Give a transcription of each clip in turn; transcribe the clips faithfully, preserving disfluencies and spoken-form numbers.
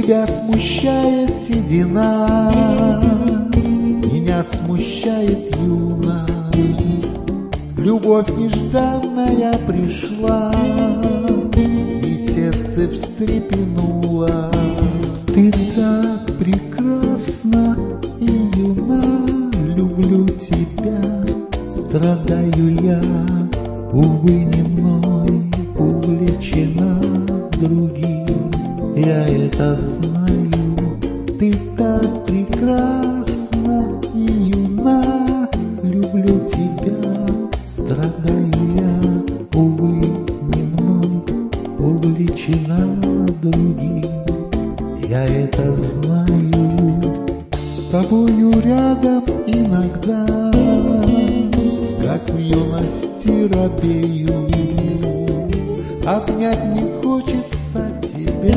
Тебя смущает седина, меня смущает юность. Любовь нежданная пришла, и сердце встрепенуло. Ты так прекрасна и юна, люблю тебя, страдаю я, увы, не мной увлечена другим. Я это знаю, ты так прекрасна и юна, люблю тебя, страдаю я, увы, не мной увлечена другим. Я это знаю, с тобою рядом иногда, как в юности робею, обнять не хочется тебя,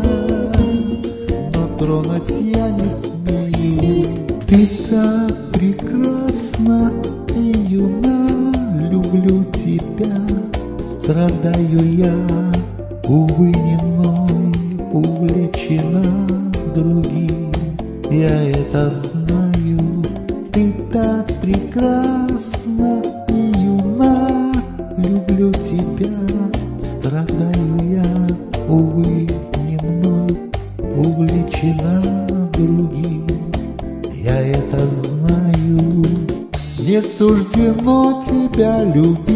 но тронуть я не смею. Ты так прекрасна и юна, люблю тебя, страдаю я, увы, не мной увлечена другим. Я это знаю, ты так прекрасна и юна, люблю тебя, страдаю я, увы, не мной увлечена другим. Я это знаю, не суждено тебя любить,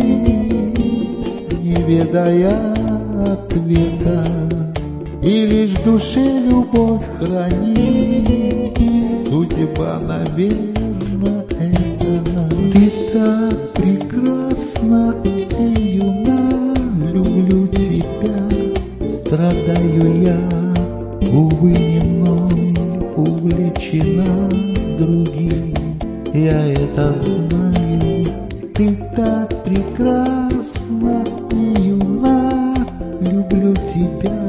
не ведая ответа, и лишь в душе любовь хранить. Судьба, наверно, это. Ты так прекрасна и юна, люблю тебя, страдаю я, увы, не мной увлечена другим. Я это знаю, ты так прекрасна и юна, люблю тебя,